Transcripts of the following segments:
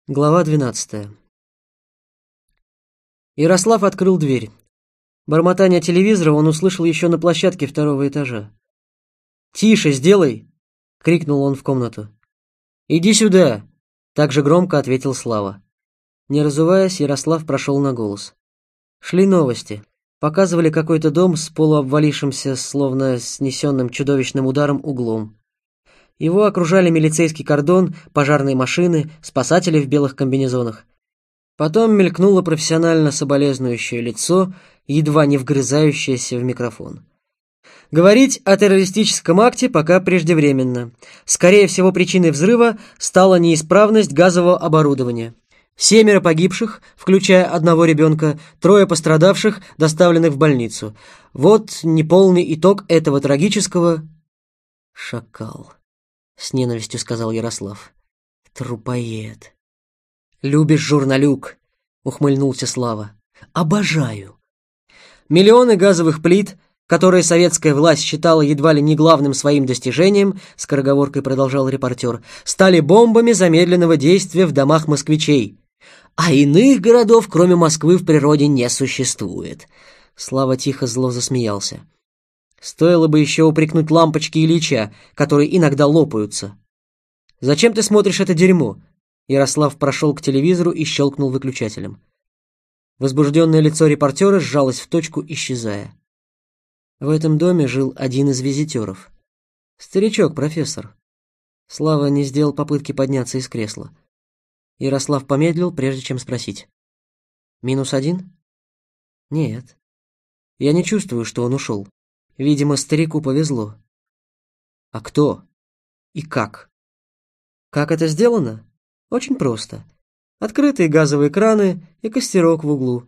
Глава 12. Ярослав открыл дверь. Бормотание телевизора он услышал еще на площадке второго этажа. «Тише, сделай!» — крикнул он в комнату. «Иди сюда!» — так же громко ответил Слава. Не разуваясь, Ярослав прошел на голос. Шли новости. Показывали какой-то дом с полуобвалившимся, словно снесенным чудовищным ударом, углом. Его окружали милицейский кордон, пожарные машины, спасатели в белых комбинезонах. Потом мелькнуло профессионально соболезнующее лицо, едва не вгрызающееся в микрофон. Говорить о террористическом акте пока преждевременно. Скорее всего, причиной взрыва стала неисправность газового оборудования. 7 погибших, включая одного ребенка, 3 пострадавших, доставленных в больницу. Вот неполный итог этого трагического... «Шакал», — с ненавистью сказал Ярослав. «Трупоед». «Любишь журналюк», — ухмыльнулся Слава. «Обожаю». Миллионы газовых плит, которые советская власть считала едва ли не главным своим достижением, скороговоркой продолжал репортер, стали бомбами замедленного действия в домах москвичей. А иных городов, кроме Москвы, в природе не существует. Слава тихо зло засмеялся. Стоило бы еще упрекнуть лампочки Ильича, которые иногда лопаются. «Зачем ты смотришь это дерьмо?» Ярослав прошел к телевизору и щелкнул выключателем. Возбужденное лицо репортера сжалось в точку, исчезая. В этом доме жил один из визитеров. Старичок, профессор. Слава не сделал попытки подняться из кресла. Ярослав помедлил, прежде чем спросить. «-1?» «Нет. Я не чувствую, что он ушел. Видимо, старику повезло». «А кто? И как?» «Как это сделано? Очень просто. Открытые газовые краны и костерок в углу.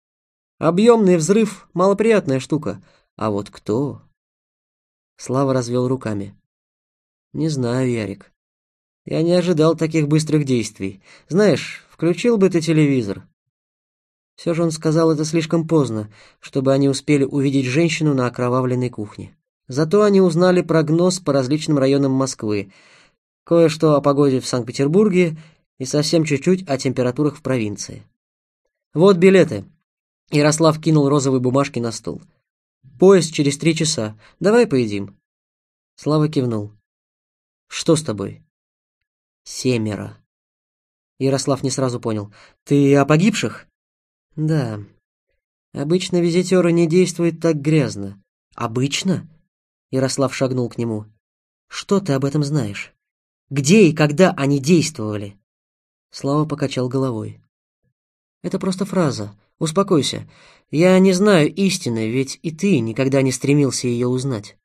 Объемный взрыв — малоприятная штука. А вот кто?» Слава развел руками. «Не знаю, Ярик. Я не ожидал таких быстрых действий. Знаешь, включил бы ты телевизор». Все же он сказал это слишком поздно, чтобы они успели увидеть женщину на окровавленной кухне. Зато они узнали прогноз по различным районам Москвы, кое-что о погоде в Санкт-Петербурге и совсем чуть-чуть о температурах в провинции. «Вот билеты». Ярослав кинул розовые бумажки на стол. «Поезд через 3 часа. Давай поедим». Слава кивнул. «Что с тобой?» 7. Ярослав не сразу понял. «Ты о погибших?» «Да. Обычно визитеры не действуют так грязно». «Обычно?» Ярослав шагнул к нему. «Что ты об этом знаешь? Где и когда они действовали?» Слава покачал головой. «Это просто фраза. Успокойся. Я не знаю истины, ведь и ты никогда не стремился ее узнать».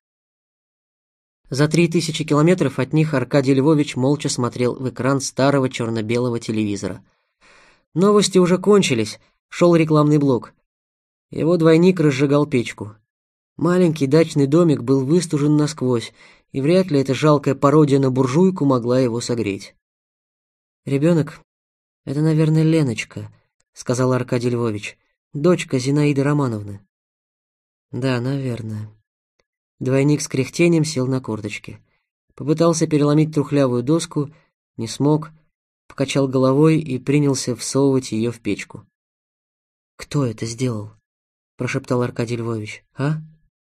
За 3000 километров от них Аркадий Львович молча смотрел в экран старого черно-белого телевизора. Новости уже кончились, шел рекламный блок. Его двойник разжигал печку. Маленький дачный домик был выстужен насквозь, и вряд ли эта жалкая пародия на буржуйку могла его согреть. «Ребенок — это, наверное, Леночка», — сказал Аркадий Львович, — «дочка Зинаиды Романовны». «Да, наверное». Двойник с кряхтением сел на корточки. Попытался переломить трухлявую доску, не смог, покачал головой и принялся всовывать ее в печку. «Кто это сделал?» — прошептал Аркадий Львович. «А?»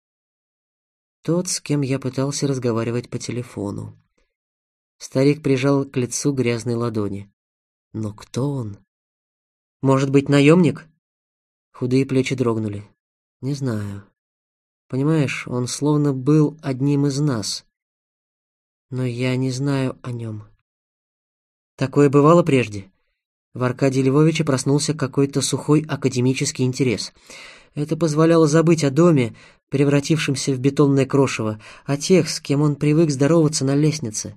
«Тот, с кем я пытался разговаривать по телефону». Старик прижал к лицу грязной ладони. «Но кто он? Может быть, наемник?» Худые плечи дрогнули. «Не знаю. Понимаешь, он словно был одним из нас. Но я не знаю о нем». «Такое бывало прежде?» В Аркадии Львовиче проснулся какой-то сухой академический интерес. Это позволяло забыть о доме, превратившемся в бетонное крошево, о тех, с кем он привык здороваться на лестнице.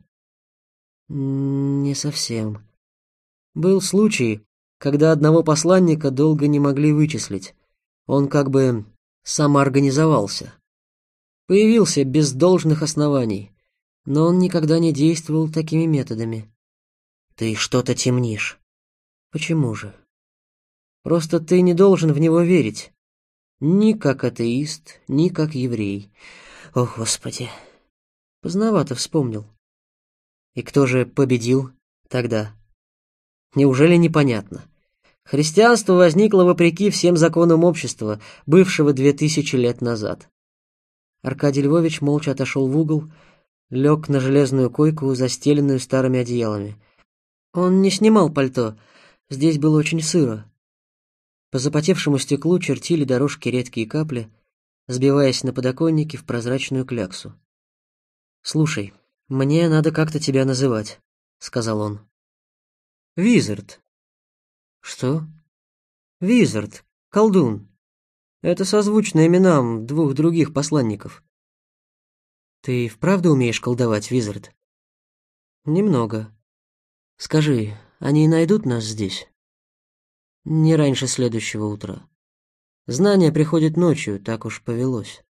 «Не совсем. Был случай, когда одного посланника долго не могли вычислить. Он как бы самоорганизовался. Появился без должных оснований, но он никогда не действовал такими методами». «Ты что-то темнишь». «Почему же? Просто ты не должен в него верить. Ни как атеист, ни как еврей». «О, Господи!» Поздновато вспомнил. «И кто же победил тогда?» Неужели непонятно? Христианство возникло вопреки всем законам общества, бывшего 2000 лет назад. Аркадий Львович молча отошел в угол, лег на железную койку, застеленную старыми одеялами. Он не снимал пальто, здесь было очень сыро. По запотевшему стеклу чертили дорожки редкие капли, сбиваясь на подоконнике в прозрачную кляксу. «Слушай, мне надо как-то тебя называть», — сказал он. «Визард». «Что?» «Визард, колдун. Это созвучно именам двух других посланников». «Ты вправду умеешь колдовать, Визард?» «Немного. Скажи, они найдут нас здесь?» «Не раньше следующего утра. Знания приходят ночью, так уж повелось».